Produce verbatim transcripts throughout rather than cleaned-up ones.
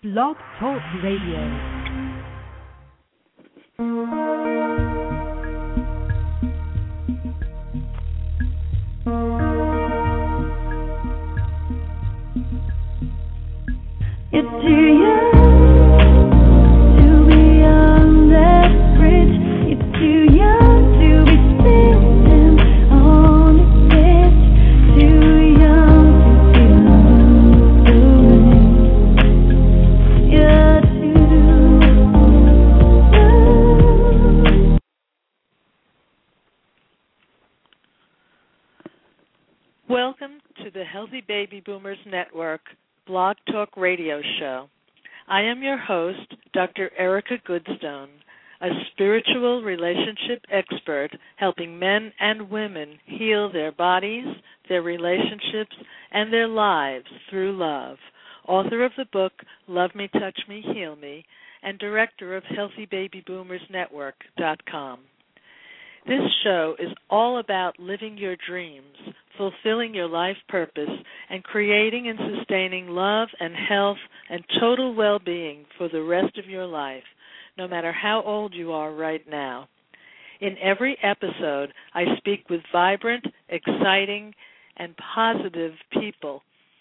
Blog Talk Radio. It's too young to be on that bridge. It's too young to be sitting on the edge. Too young to feel the way. You're too young. Welcome to the Healthy Baby Boomers Network Blog Talk Radio Show. I am your host, Doctor Erica Goodstone, a spiritual relationship expert helping men and women heal their bodies, their relationships, and their lives through love. Author of the book, Love Me, Touch Me, Heal Me, and director of Healthy Baby Boomers Network dot com. This show is all about living your dreams, fulfilling your life purpose, and creating and sustaining love and health and total well-being for the rest of your life, no matter how old you are right now. In every episode, I speak with vibrant, exciting, and positive people,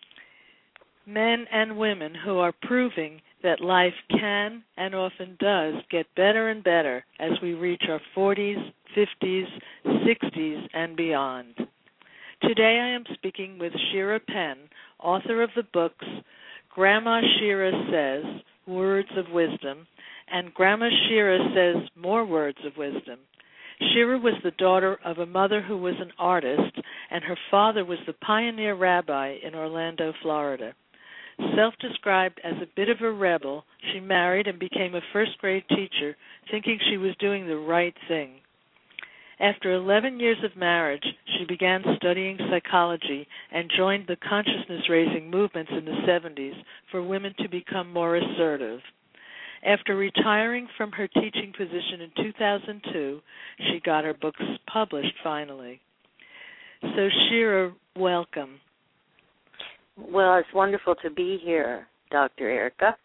men and women who are proving that life can and often does get better and better as we reach our forties, fifties, sixties, and beyond. Today I am speaking with Shira Penn, author of the books Grandma Shira Says, Words of Wisdom, and Grandma Shira Says, More Words of Wisdom. Shira was the daughter of a mother who was an artist, and her father was the pioneer rabbi in Orlando, Florida. Self-described as a bit of a rebel, she married and became a first-grade teacher, thinking she was doing the right thing. After eleven years of marriage, she began studying psychology and joined the consciousness-raising movements in the seventies for women to become more assertive. After retiring from her teaching position in two thousand two, she got her books published finally. So, Shira, welcome. Well, it's wonderful to be here, Doctor Erica.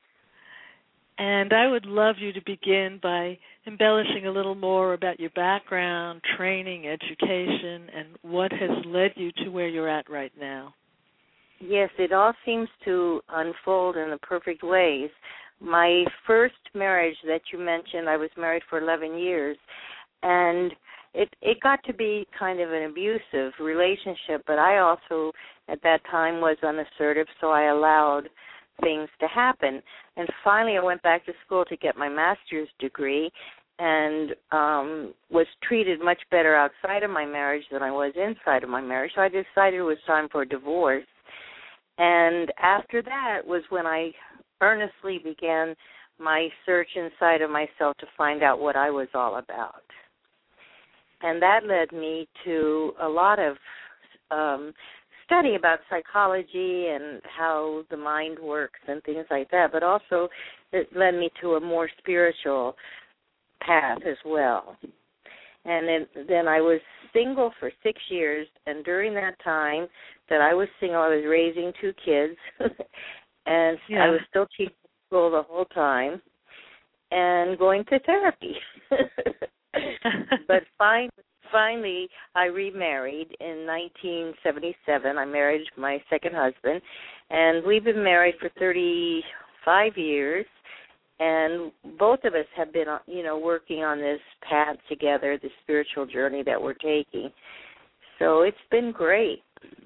And I would love you to begin by embellishing a little more about your background, training, education, and what has led you to where you're at right now. Yes, it all seems to unfold in the perfect ways. My first marriage that you mentioned, I was married for eleven years, and it, it got to be kind of an abusive relationship, but I also, at that time, was unassertive, so I allowed things to happen. And finally, I went back to school to get my master's degree and um, was treated much better outside of my marriage than I was inside of my marriage. So I decided it was time for a divorce. And after that was when I earnestly began my search inside of myself to find out what I was all about. And that led me to a lot of um, study about psychology and how the mind works and things like that, but also it led me to a more spiritual path as well. And then, then I was single for six years, and during that time that I was single, I was raising two kids, and yeah. I was still teaching school the whole time and going to therapy. But finally, Finally, I remarried in nineteen seventy-seven. I married my second husband, and we've been married for thirty-five years, and both of us have been, you know, working on this path together, the spiritual journey that we're taking. So it's been great.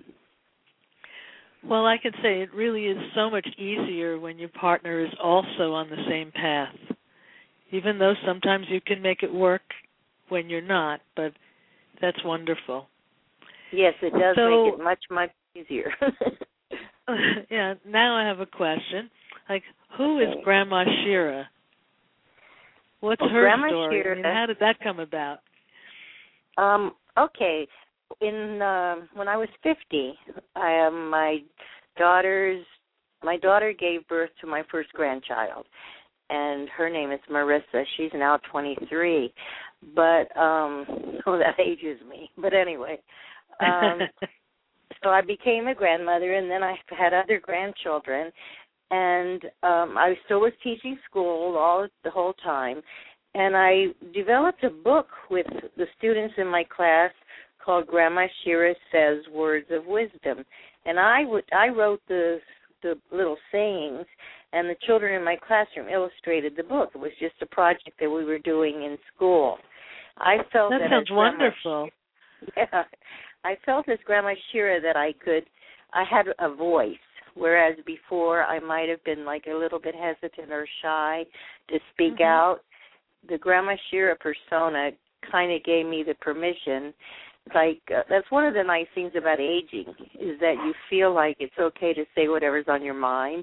Well, I can say it really is so much easier when your partner is also on the same path, even though sometimes you can make it work when you're not, but that's wonderful. Yes, it does so, make it much, much easier. Yeah, now I have a question. Like, who is Grandma Shira? What's well, her Grandma story? Shira, I mean, how did that come about? Um, okay. In uh, when I was fifty, I, um, my daughter's my daughter gave birth to my first grandchild, and her name is Marissa. She's now twenty-three. But, um, oh, that ages me. But anyway, um, so I became a grandmother, and then I had other grandchildren. and um, I still was teaching school all the whole time, and I developed a book with the students in my class called Grandma Shira Says Words of Wisdom, and I would I wrote the the little sayings, and the children in my classroom illustrated the book. It was just a project that we were doing in school. I felt that that sounds as Grandma, wonderful. Yeah, I felt as Grandma Shira that I could, I had a voice, whereas before I might have been like a little bit hesitant or shy to speak Mm-hmm. out. The Grandma Shira persona kind of gave me the permission. Like, uh, that's one of the nice things about aging, is that you feel like it's okay to say whatever's on your mind.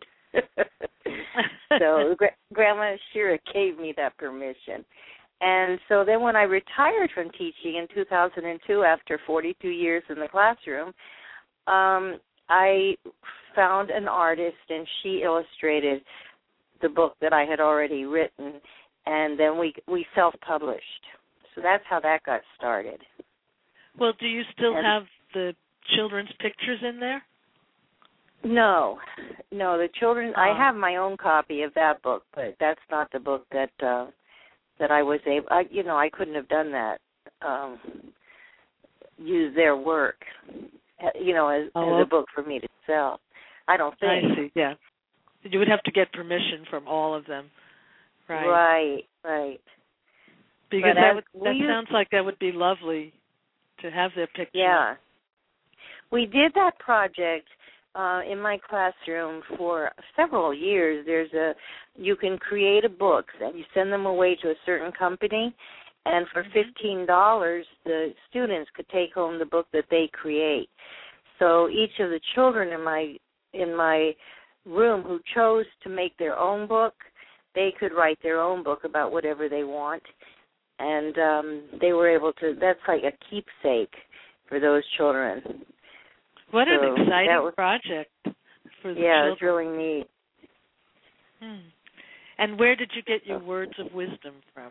So Gra- Grandma Shira gave me that permission. And so then when I retired from teaching in two thousand two, after forty-two years in the classroom, um, I found an artist, and she illustrated the book that I had already written, and then we we self-published. So that's how that got started. Well, do you still And have the children's pictures in there? No, no, the children, Oh. I have my own copy of that book, but that's not the book that uh, that I was able, I, you know, I couldn't have done that, um, use their work, uh, you know, as, Oh, as a book for me to sell. I don't I think. see, yeah. You would have to get permission from all of them, right? Right, right. Because But that, as would, that we- sounds like that would be lovely to have their picture. Yeah. We did that project uh, in my classroom for several years. There's a, you can create a book and you send them away to a certain company, and for fifteen dollars, the students could take home the book that they create. So each of the children in my in my room who chose to make their own book, they could write their own book about whatever they want, and um, they were able to. That's like a keepsake for those children. What So an exciting that was- project for the Yeah, it's children. really neat. Hmm. And where did you get your words of wisdom from?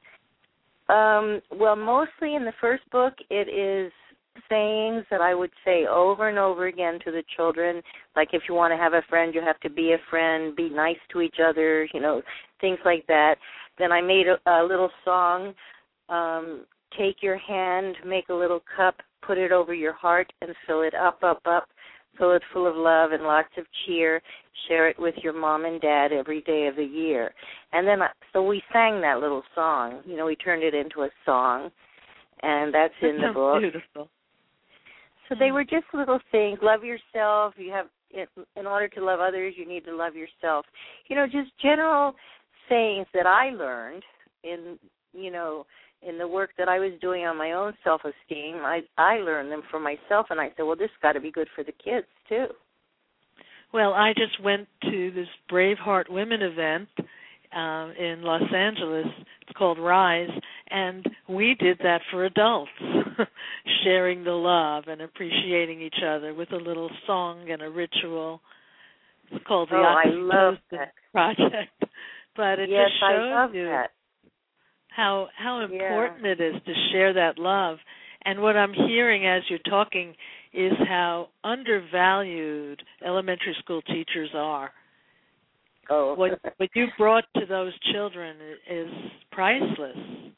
Um, well, mostly in the first book, it is sayings that I would say over and over again to the children. Like, if you want to have a friend, you have to be a friend, be nice to each other, you know, things like that. Then I made a, a little song, um, take your hand, make a little cup, put it over your heart, and fill it up, up, up. Fill it full of love and lots of cheer. Share it with your mom and dad every day of the year. And then, I, so we sang that little song. You know, we turned it into a song, and that's That in the sounds book. beautiful. So they were just little things. Love yourself. You have, in order to love others, you need to love yourself. You know, just general sayings that I learned in, you know, in the work that I was doing on my own self-esteem. I I learned them for myself, and I said, well, this got to be good for the kids too. Well, I just went to this Braveheart Women event um, in Los Angeles. It's called Rise, and we did that for adults, sharing the love and appreciating each other with a little song and a ritual. It's called the Oh, I love Oxytocin that. Project. But it Yes, just I shows love you that. how how Yeah. important it is to share that love. And what I'm hearing as you're talking is how undervalued elementary school teachers are. Oh. What what you brought to those children is priceless.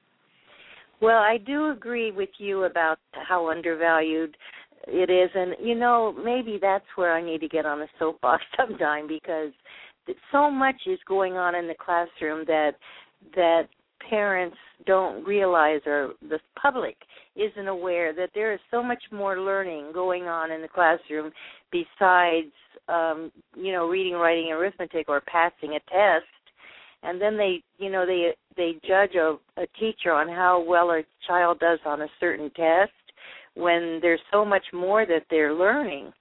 Well, I do agree with you about how undervalued it is, and you know, maybe that's where I need to get on the soapbox sometime, because so much is going on in the classroom that that parents don't realize, or the public isn't aware, that there is so much more learning going on in the classroom besides, um, you know, reading, writing, arithmetic, or passing a test. And then they, you know, they they judge a, a teacher on how well a child does on a certain test, when there's so much more that they're learning.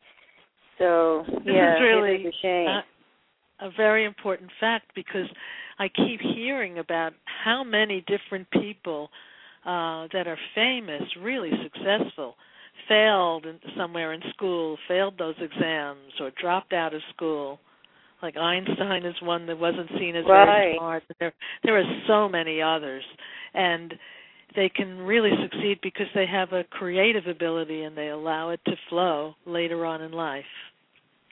So, This yeah, is really it is a shame. a, a very important fact, because I keep hearing about how many different people uh, that are famous, really successful, failed in, somewhere in school, failed those exams, or dropped out of school. Like Einstein is one that wasn't seen as Right. very smart. There, there are so many others, and they can really succeed because they have a creative ability and they allow it to flow later on in life.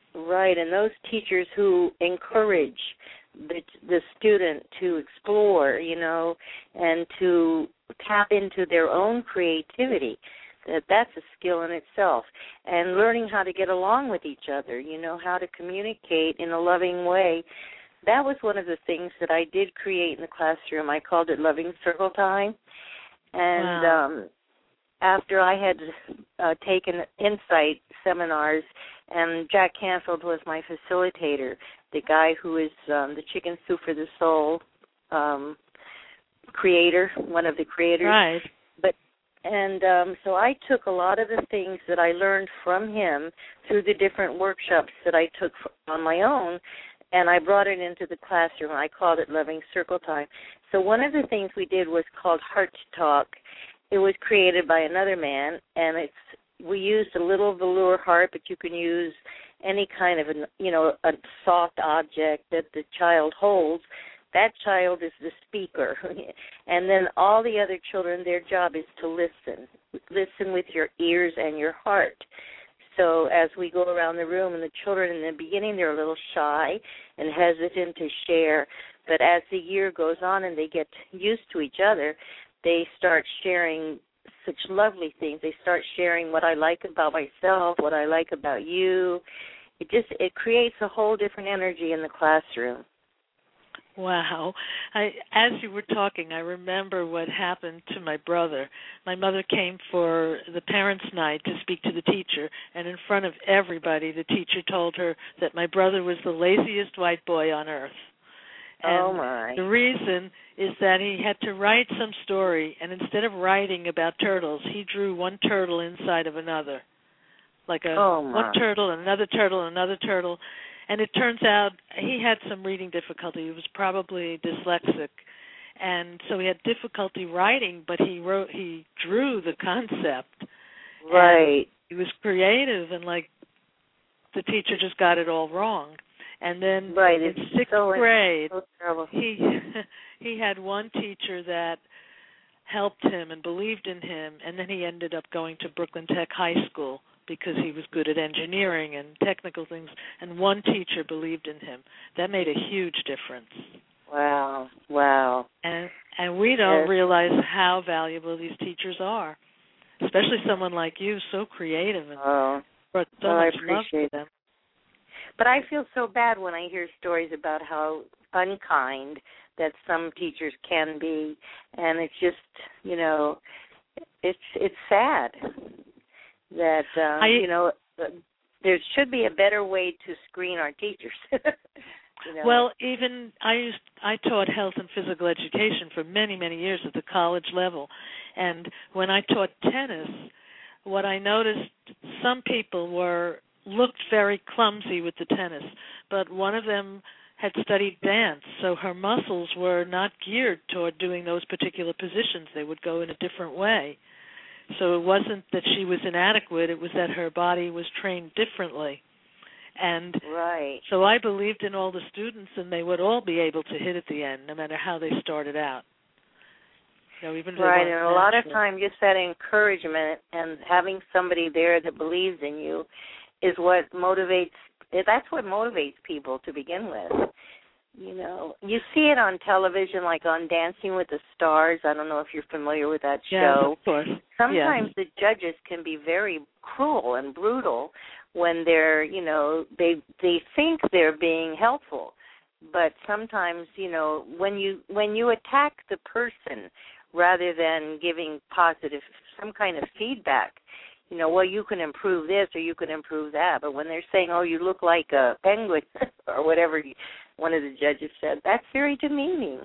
Right, and those teachers who encourage the the student to explore, you know, and to tap into their own creativity, that that's a skill in itself. And learning how to get along with each other, you know, how to communicate in a loving way. That was one of the things that I did create in the classroom. I called it Loving Circle Time. And wow. um, after I had uh, taken insight seminars, and Jack Canfield was my facilitator, the guy who is um, the Chicken Soup for the Soul um, creator, one of the creators. Right. But and um, so I took a lot of the things that I learned from him through the different workshops that I took on my own, and I brought it into the classroom. I called it Loving Circle Time. So one of the things we did was called Heart Talk. It was created by another man, and it's we used a little velour heart, but you can use any kind of, a, you know, a soft object that the child holds. That child is the speaker. And then all the other children, their job is to listen. Listen with your ears and your heart. So as we go around the room, and the children in the beginning, they're a little shy and hesitant to share. But as the year goes on and they get used to each other, they start sharing such lovely things. They start sharing what I like about myself, what I like about you. It just it creates a whole different energy in the classroom. Wow. I, as you were talking, I remember what happened to my brother. My mother came for the parents' night to speak to the teacher, and in front of everybody, the teacher told her that my brother was the laziest white boy on earth. And oh, my. The reason is that he had to write some story, and instead of writing about turtles, he drew one turtle inside of another, like a oh, my. one turtle and another turtle and another turtle. And it turns out he had some reading difficulty. He was probably dyslexic, and so he had difficulty writing, but he wrote, he drew the concept. Right. He was creative, and like the teacher just got it all wrong. And then right. in it's sixth so, grade, so he he had one teacher that helped him and believed in him, and then he ended up going to Brooklyn Tech High School because he was good at engineering and technical things, and one teacher believed in him. That made a huge difference. Wow, wow. And and we don't yes. realize how valuable these teachers are, especially someone like you, so creative and oh. brought so well, much I love appreciate to them. But I feel so bad when I hear stories about how unkind that some teachers can be, and it's just, you know, it's it's sad that, uh, I, you know, there should be a better way to screen our teachers. you know? Well, even I used I taught health and physical education for many, many years at the college level, and when I taught tennis, what I noticed, some people were looked very clumsy with the tennis, but one of them had studied dance, so her muscles were not geared toward doing those particular positions. They would go in a different way. So it wasn't that she was inadequate, it was that her body was trained differently. And right. so I believed in all the students, and they would all be able to hit at the end, no matter how they started out. You know, even right, and a lot of times just that encouragement and having somebody there that believes in you is what motivates, that's what motivates people to begin with. You know, you see it on television, like on Dancing with the Stars. I don't know if you're familiar with that yes, show. Of course. Sometimes yes. the judges can be very cruel and brutal when they're, you know, they they think they're being helpful. But sometimes, you know, when you when you attack the person rather than giving positive, some kind of feedback, you know, well, you can improve this or you can improve that. But when they're saying, oh, you look like a penguin or whatever one of the judges said, that's very demeaning.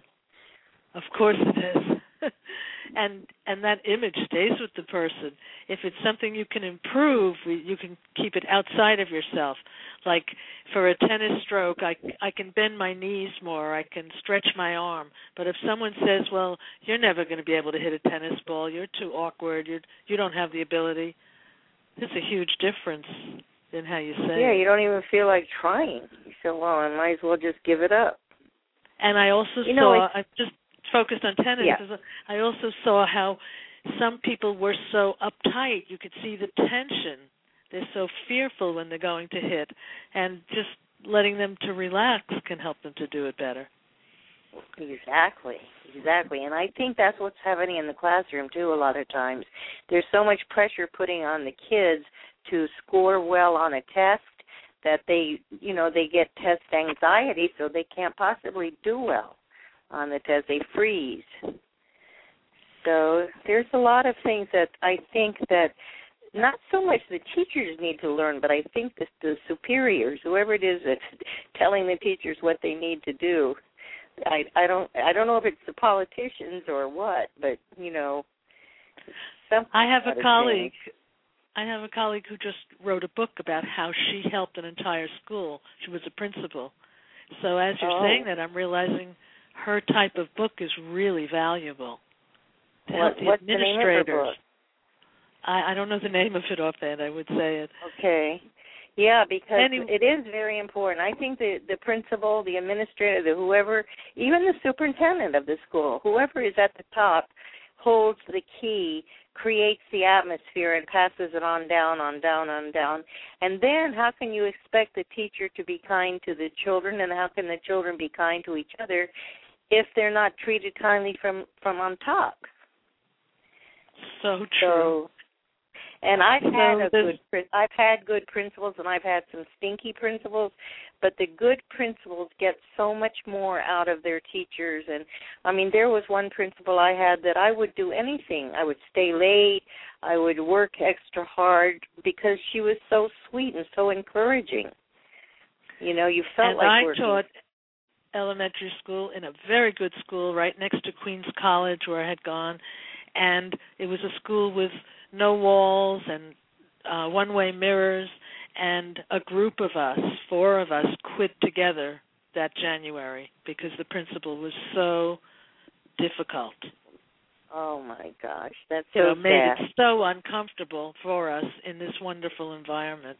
Of course it is. and and that image stays with the person. If it's something you can improve, you can keep it outside of yourself. Like for a tennis stroke, I, I can bend my knees more, I can stretch my arm. But if someone says, well, you're never going to be able to hit a tennis ball, you're too awkward, you're, you don't have the ability, there's a huge difference in how you say Yeah, it. you don't even feel like trying. You say, well, I might as well just give it up. And I also you know, saw, I just focused on tennis, yeah. I also saw how some people were so uptight. You could see the tension they're so fearful when they're going to hit, and just letting them to relax can help them to do it better. Exactly, exactly. And I think that's what's happening in the classroom, too, a lot of times. There's so much pressure putting on the kids to score well on a test that they, you know, they get test anxiety, so they can't possibly do well on the test. They freeze. So there's a lot of things that I think that not so much the teachers need to learn, but I think that the superiors, whoever it is that's telling the teachers what they need to do, I, I don't I don't know if it's the politicians or what, but you know, I have a colleague. Change. I have a colleague who just wrote a book about how she helped an entire school. She was a principal. So as you're oh. saying that, I'm realizing her type of book is really valuable to what, help the what's administrators. The name of her book? I, I don't know the name of it offhand. I would say it. Okay. Yeah, because Any, it is very important. I think the, the principal, the administrator, the whoever, even the superintendent of the school, whoever is at the top holds the key, creates the atmosphere, and passes it on down, on down, on down. And then how can you expect the teacher to be kind to the children, and how can the children be kind to each other if they're not treated kindly from, from on top? So true. So, and I've had so a good, I've had good principals, and I've had some stinky principals, but the good principals get so much more out of their teachers. And I mean, there was one principal I had that I would do anything. I would stay late. I would work extra hard because she was so sweet and so encouraging. You know, you felt and like I working. taught elementary school in a very good school right next to Queens College where I had gone, and it was a school with no walls and uh, one-way mirrors, and a group of us, four of us, quit together that January because the principal was so difficult. Oh, my gosh, that's so so it made sad. it so uncomfortable for us in this wonderful environment.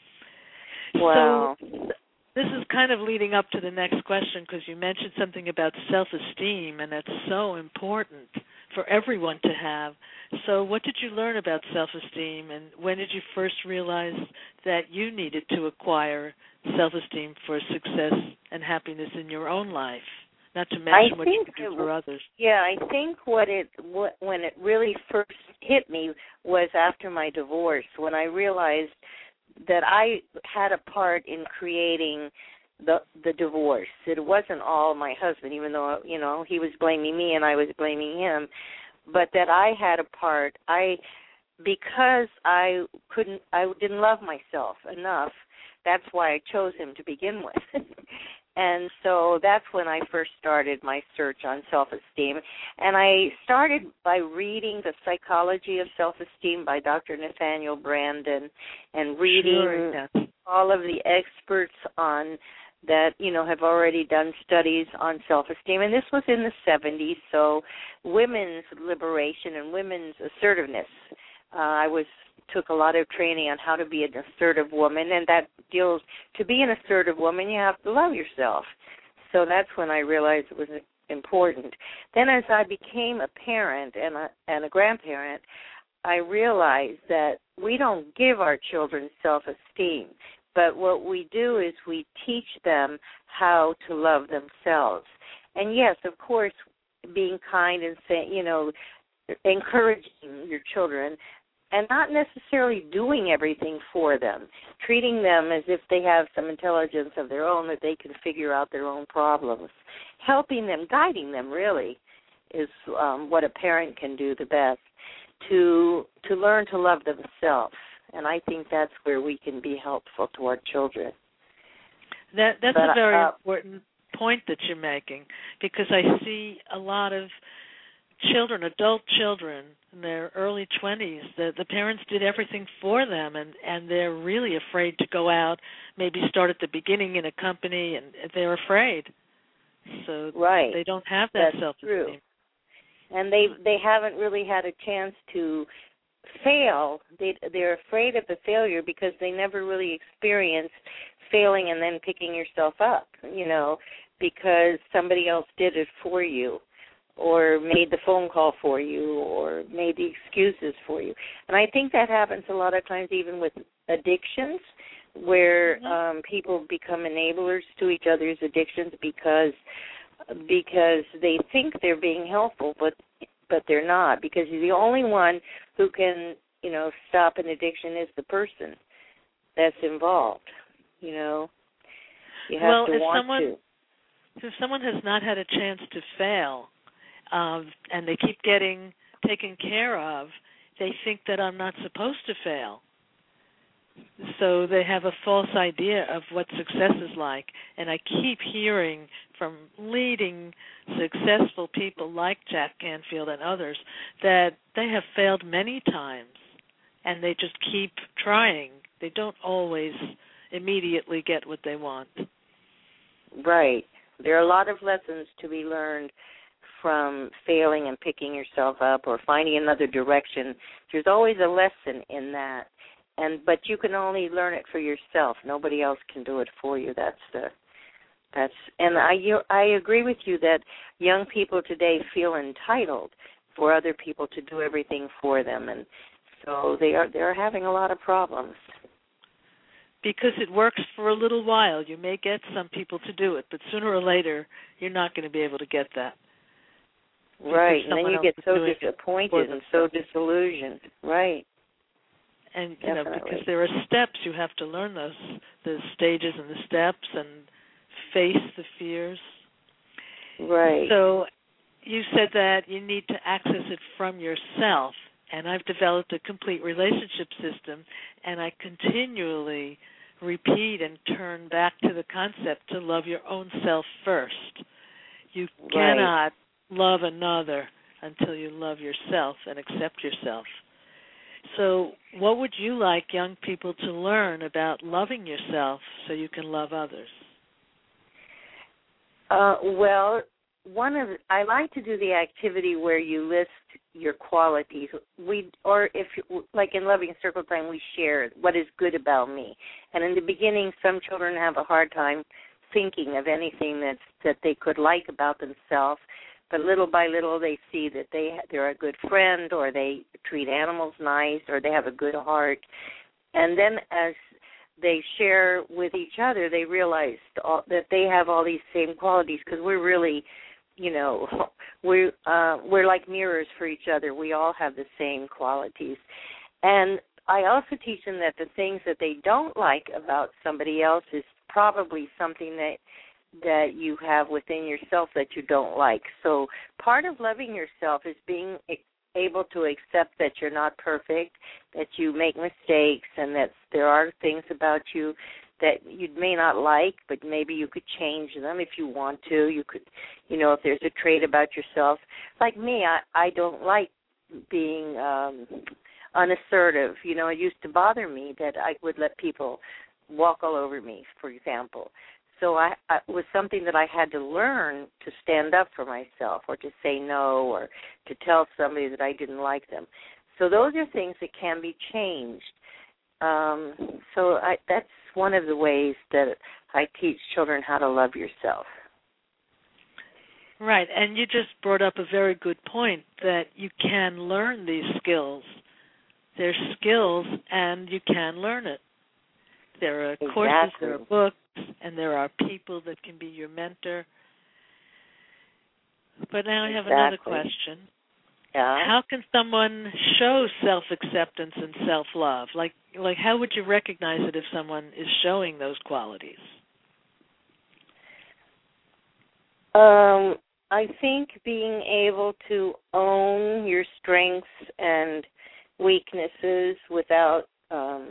Wow. So this is kind of leading up to the next question because you mentioned something about self-esteem, and that's so important for everyone to have. So what did you learn about self-esteem, and when did you first realize that you needed to acquire self-esteem for success and happiness in your own life, not to mention I what you think could do it, for others? Yeah, I think what it what, when it really first hit me was after my divorce, when I realized that I had a part in creating the the divorce. It wasn't all my husband, even though, you know, he was blaming me and I was blaming him, but that I had a part. I because I couldn't I didn't love myself enough. That's why I chose him to begin with. And so that's when I first started my search on self-esteem. And I started by reading The Psychology of Self-Esteem by Doctor Nathaniel Branden, and reading Sure, yes. all of the experts on that, you know, have already done studies on self-esteem. And this was in the seventies, so women's liberation and women's assertiveness. Uh, I was took a lot of training on how to be an assertive woman, and that deals, to be an assertive woman, you have to love yourself. So that's when I realized it was important. Then as I became a parent and a, and a grandparent, I realized that we don't give our children self-esteem, but what we do is we teach them how to love themselves. And yes, of course, being kind and saying, you know, encouraging your children, and not necessarily doing everything for them, treating them as if they have some intelligence of their own, that they can figure out their own problems. Helping them, guiding them, really, is um, what a parent can do the best, to to learn to love themselves. And I think that's where we can be helpful to our children. That That's but, a very uh, important point that you're making, because I see a lot of children, adult children, in their early twenties, the, the parents did everything for them, and, and they're really afraid to go out, maybe start at the beginning in a company, and they're afraid. So right. they don't have that That's self-esteem. True. And they they haven't really had a chance to fail. They, they're afraid of the failure because they never really experienced failing and then picking yourself up, you know, because somebody else did it for you. or made the phone call for you, or made the excuses for you. And I think that happens a lot of times even with addictions, where Mm-hmm. um, people become enablers to each other's addictions because because they think they're being helpful, but but they're not, because the only one who can, you know, stop an addiction is the person that's involved. You know, you have well, to if want someone, to. if someone has not had a chance to fail, um, and they keep getting taken care of, they think that I'm not supposed to fail. So they have a false idea of what success is like. And I keep hearing from leading successful people like Jack Canfield and others that they have failed many times, and they just keep trying. They don't always immediately get what they want. Right. There are a lot of lessons to be learned from failing and picking yourself up or finding another direction. There's always a lesson in that. And but you can only learn it for yourself. Nobody else can do it for you. That's the that's and I you, I agree with you that young people today feel entitled for other people to do everything for them, and so they are they're having a lot of problems. Because it works for a little while. You may get some people to do it, but sooner or later you're not going to be able to get that. Right, and then you get so doing it for disappointed and so disillusioned. Right. And you know, Definitely. because there are steps, you have to learn those the stages and the steps and face the fears. Right. So you said that you need to access it from yourself, and I've developed a complete relationship system, and I continually repeat and turn back to the concept to love your own self first. You Right. cannot love another until you love yourself and accept yourself. So what would you like young people to learn about loving yourself so you can love others? Uh, well, one of I like to do the activity where you list your qualities. We or if you, like in Loving Circle Time, we share what is good about me. And in the beginning, some children have a hard time thinking of anything that's that they could like about themselves. But little by little, they see that they they're a good friend, or they treat animals nice, or they have a good heart. And then as they share with each other, they realize all, that they have all these same qualities, because we're really, you know, we're, uh, we're like mirrors for each other. We all have the same qualities. And I also teach them that the things that they don't like about somebody else is probably something that that you have within yourself that you don't like. So part of loving yourself is being able to accept that you're not perfect, that you make mistakes, and that there are things about you that you may not like, but maybe you could change them if you want to. You could, you know, if there's a trait about yourself. Like me, I, I don't like being um, unassertive. You know, it used to bother me that I would let people walk all over me, for example. So I, I, it was something that I had to learn to stand up for myself, or to say no, or to tell somebody that I didn't like them. So those are things that can be changed. Um, so I, that's one of the ways that I teach children how to love yourself. Right, and you just brought up a very good point, that you can learn these skills. They're skills, and you can learn it. There are Exactly. courses, there are books, and there are people that can be your mentor. But now I have Exactly. another question. Yeah. How can someone show self-acceptance and self-love? Like, like, how would you recognize it if someone is showing those qualities? Um, I think being able to own your strengths and weaknesses without um,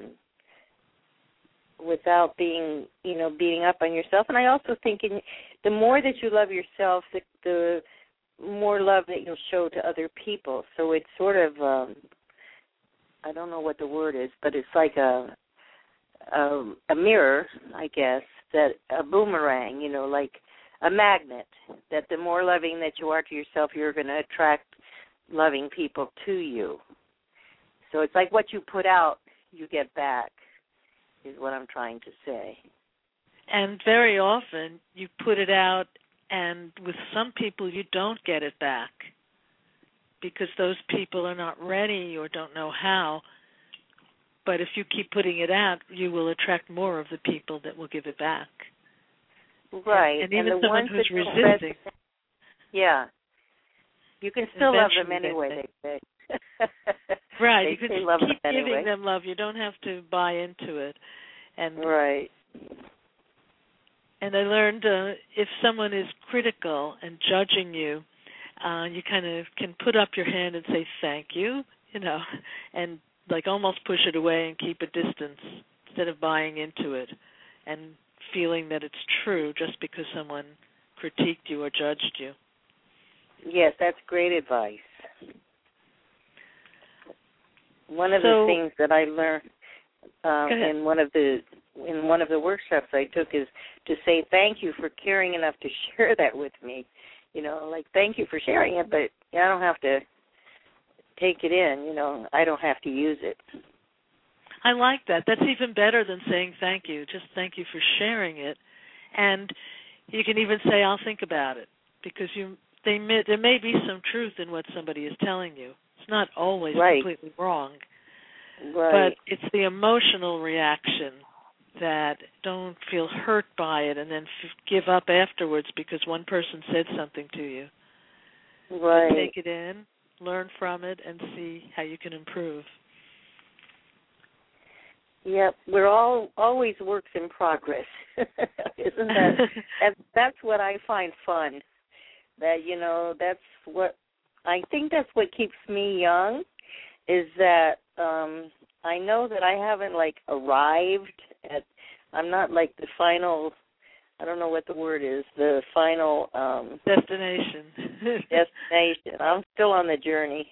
without being, you know, beating up on yourself. And I also think in, the more that you love yourself, the, the more love that you'll show to other people. So it's sort of, um, I don't know what the word is, but it's like a, a a mirror, I guess, that a boomerang, you know, like a magnet, that the more loving that you are to yourself, you're going to attract loving people to you. So it's like what you put out, you get back, is what I'm trying to say. And very often you put it out And with some people, you don't get it back because those people are not ready or don't know how. But if you keep putting it out, you will attract more of the people that will give it back. Right. And, and even and the someone ones who's that don't resisting. resonate- yeah. You can still love them eventually anyway, they, they say. right. They You can say love keep them giving anyway. them love. You don't have to buy into it. And right. And I learned uh, if someone is critical and judging you, uh, you kind of can put up your hand and say thank you, you know, and like almost push it away and keep a distance instead of buying into it and feeling that it's true just because someone critiqued you or judged you. Yes, that's great advice. One of So, the things that I learned um, in one of the in one of the workshops I took is to say thank you for caring enough to share that with me. You know, like thank you for sharing it, but I don't have to take it in. You know, I don't have to use it. I like that. That's even better than saying thank you. Just thank you for sharing it, and you can even say I'll think about it because you they may, there may be some truth in what somebody is telling you. It's not always right. completely wrong, right. but it's the emotional reaction that don't feel hurt by it and then f- give up afterwards because one person said something to you. Right. But take it in, learn from it, and see how you can improve. Yep, we're all always works in progress. Isn't that, that that's what I find fun. That, you know, that's what I think that's what keeps me young is that um I know that I haven't like arrived at I'm not like the final I don't know what the word is, the final um destination. destination. I'm still on the journey.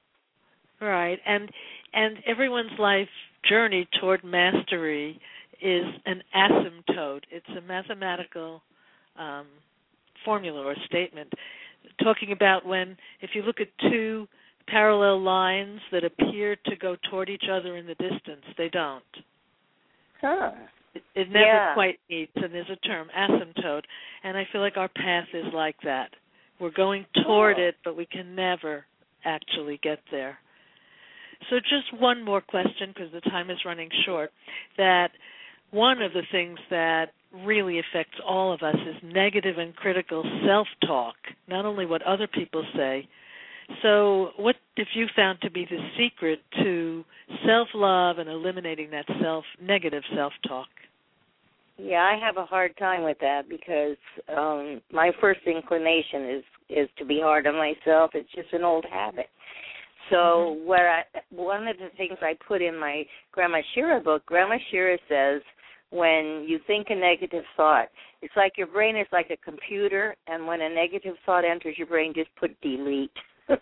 Right. And and everyone's life journey toward mastery is an asymptote. It's a mathematical um, formula or statement talking about when, if you look at two parallel lines that appear to go toward each other in the distance, they don't. Huh. It, it never yeah. quite meets, and there's a term, asymptote, and I feel like our path is like that. We're going toward oh. it, but we can never actually get there. So just one more question, because the time is running short, that one of the things that really affects all of us is negative and critical self-talk, not only what other people say. So what have you found to be the secret to self-love and eliminating that self negative self-talk? Yeah, I have a hard time with that because um, my first inclination is, is to be hard on myself. It's just an old habit. So mm-hmm. where I, one of the things I put in my Grandma Shira book, Grandma Shira says, when you think a negative thought, it's like your brain is like a computer, and when a negative thought enters your brain, just put delete. so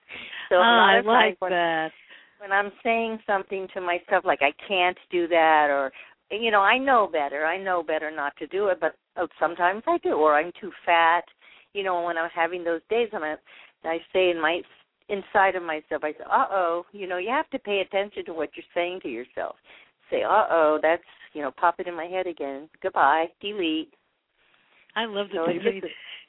ah, I like when, that. When I'm saying something to myself like I can't do that, or, you know, I know better. I know better not to do it, but sometimes I do, or I'm too fat. You know, when I'm having those days, and I, I say in my inside of myself, I say, uh-oh, you know, you have to pay attention to what you're saying to yourself. Say, uh-oh, that's, you know, pop it in my head again. Goodbye, delete. I love the so delete.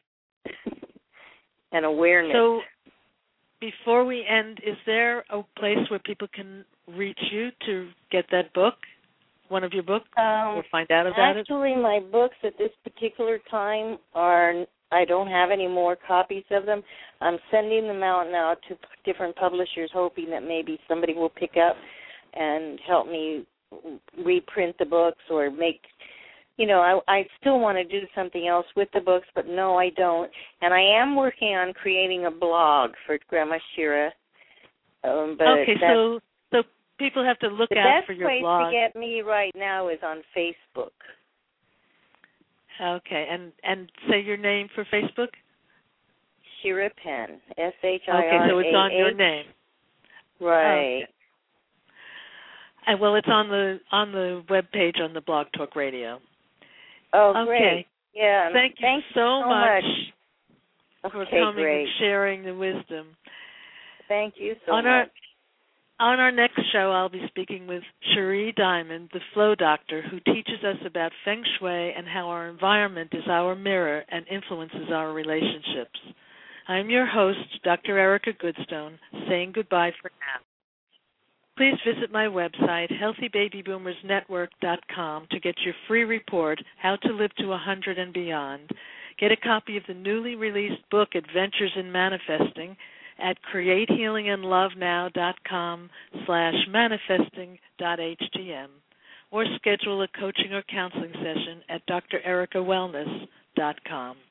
An awareness. So before we end, is there a place where people can reach you to get that book, one of your books, um, or find out about actually, it? Actually, my books at this particular time are, I don't have any more copies of them. I'm sending them out now to different publishers, hoping that maybe somebody will pick up and help me reprint the books or make, you know, I, I still want to do something else with the books, but no, I don't. And I am working on creating a blog for Grandma Shira. Um, but okay, so so people have to look out for your blog. The best place to get me right now is on Facebook. Okay, and and say your name for Facebook? Shira Penn, S H I R A H. Okay, so it's on your name. Right. Okay. And well, it's on the on the web page on the Blog Talk Radio. Oh, okay. Great. Yeah. Thank you Thanks so, so much, much for okay, coming great. and sharing the wisdom. Thank you so on much. On our next show, I'll be speaking with Cherie Diamond, the Flow Doctor, who teaches us about Feng Shui and how our environment is our mirror and influences our relationships. I'm your host, Doctor Erica Goodstone, saying goodbye for now. Please visit my website, healthy baby boomers network dot com, to get your free report, How to Live to one hundred and Beyond. Get a copy of the newly released book, Adventures in Manifesting, at create healing and love now dot com slash manifesting dot h t m, or schedule a coaching or counseling session at d r erica wellness dot com.